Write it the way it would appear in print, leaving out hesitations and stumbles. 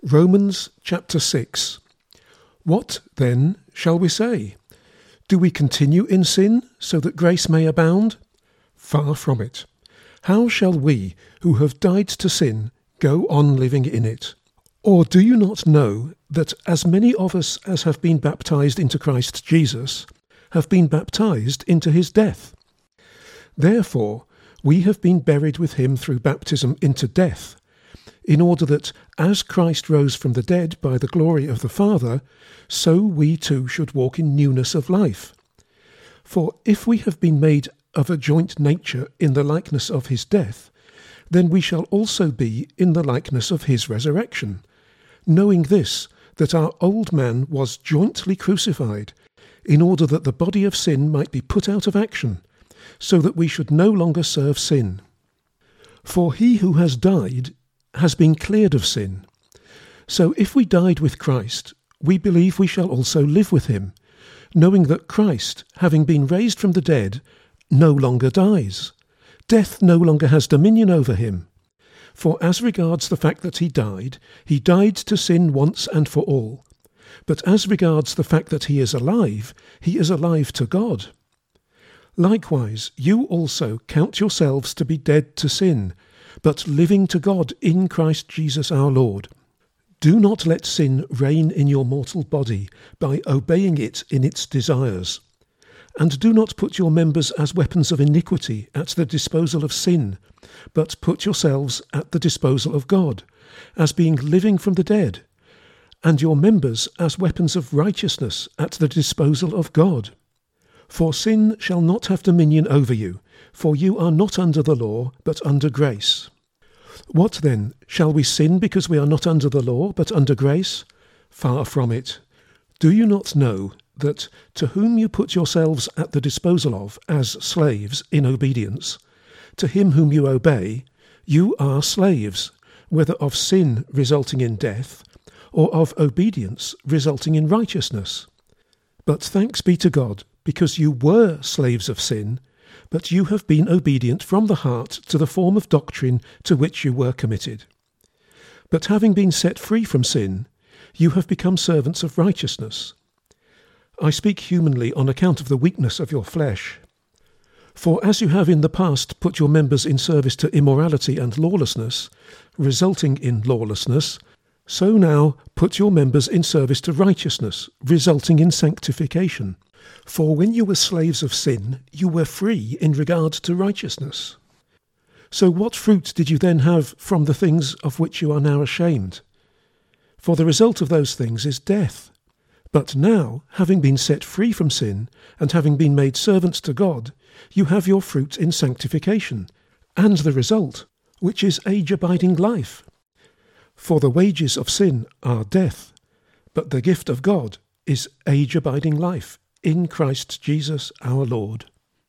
Romans chapter 6. What, then, shall we say? Do we continue in sin so that grace may abound? Far from it. How shall we, who have died to sin, go on living in it? Or do you not know that as many of us as have been baptized into Christ Jesus have been baptized into his death? Therefore, we have been buried with him through baptism into death, in order that, as Christ rose from the dead by the glory of the Father, so we too should walk in newness of life. For if we have been made of a joint nature in the likeness of his death, then we shall also be in the likeness of his resurrection, knowing this, that our old man was jointly crucified, in order that the body of sin might be put out of action, so that we should no longer serve sin. For he who has died has been cleared of sin. So if we died with Christ, we believe we shall also live with him, knowing that Christ, having been raised from the dead, no longer dies. Death no longer has dominion over him. For as regards the fact that he died to sin once and for all. But as regards the fact that he is alive to God. Likewise, you also count yourselves to be dead to sin, but living to God in Christ Jesus our Lord. Do not let sin reign in your mortal body by obeying it in its desires. And do not put your members as weapons of iniquity at the disposal of sin, but put yourselves at the disposal of God, as being living from the dead, and your members as weapons of righteousness at the disposal of God. For sin shall not have dominion over you, for you are not under the law, but under grace. What then? Shall we sin because we are not under the law, but under grace? Far from it. Do you not know that to whom you put yourselves at the disposal of as slaves in obedience, to him whom you obey, you are slaves, whether of sin resulting in death, or of obedience resulting in righteousness? But thanks be to God, because you were slaves of sin, but you have been obedient from the heart to the form of doctrine to which you were committed. But having been set free from sin, you have become servants of righteousness. I speak humanly on account of the weakness of your flesh. For as you have in the past put your members in service to immorality and lawlessness, resulting in lawlessness, so now put your members in service to righteousness, resulting in sanctification. For when you were slaves of sin, you were free in regard to righteousness. So what fruit did you then have from the things of which you are now ashamed? For the result of those things is death. But now, having been set free from sin, and having been made servants to God, you have your fruit in sanctification, and the result, which is age-abiding life. For the wages of sin are death, but the gift of God is age-abiding life, in Christ Jesus our Lord.